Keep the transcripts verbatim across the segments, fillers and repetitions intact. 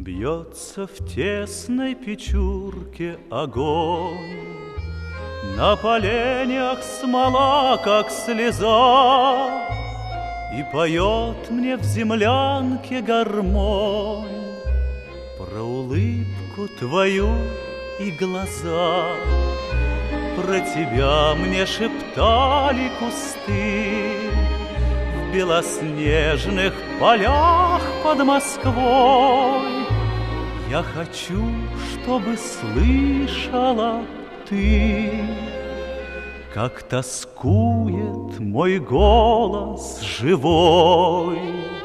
Бьется в тесной печурке огонь, на поленьях смола, как слеза, и поет мне в землянке гармонь про улыбку твою и глаза. Про тебя мне шептали кусты в белоснежных полях под Москвой. Я хочу, чтобы слышала ты, как тоскует мой голос живой.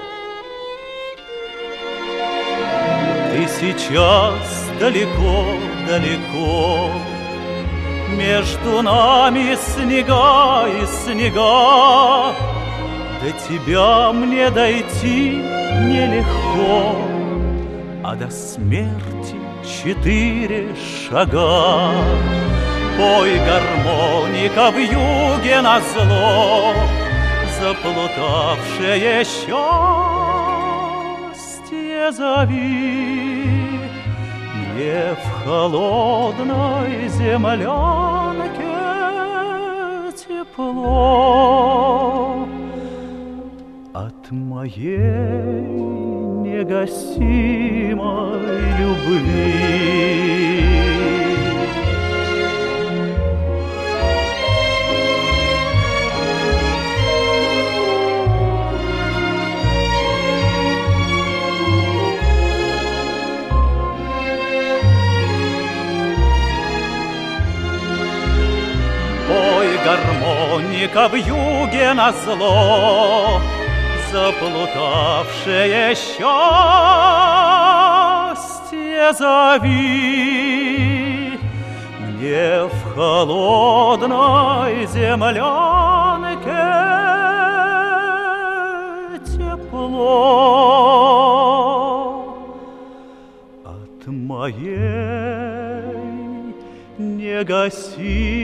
Ты сейчас далеко-далеко, между нами снега и снега. До тебя мне дойти нелегко, а до смерти четыре шага. Пой, гармоника, вьюге назло, заплутавшее счастье зови. Мне в холодной землянке тепло от моей негасимой любви. Гармоника, вьюге назло, заплутавшее счастье зови. Мне в холодной землянке тепло от моей негасимой